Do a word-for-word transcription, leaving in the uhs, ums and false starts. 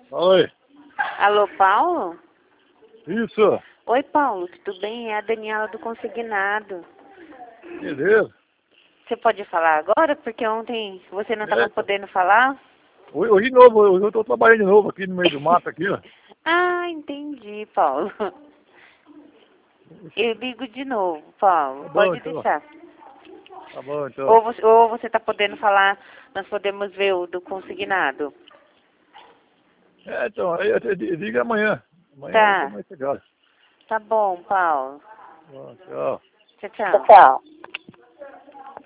Oi. Alô, Paulo? Isso. Oi, Paulo, tudo bem? É a Daniela do Consignado. Beleza. Você pode falar agora? Porque ontem você não estava Eita. podendo falar? Hoje, hoje de novo, hoje eu tô trabalhando de novo aqui no meio do mato aqui, ó. Ah, entendi, Paulo. Eu ligo de novo, Paulo. Tá bom, Pode então. deixar. Tá bom, então. Ou você, ou você tá podendo falar, nós podemos ver o do Consignado. É, então, aí eu te digo amanhã. Amanhã eu tô Tá, mais chegado. tá bom, Paulo. Bom, tchau. Tchau, tchau. Tchau.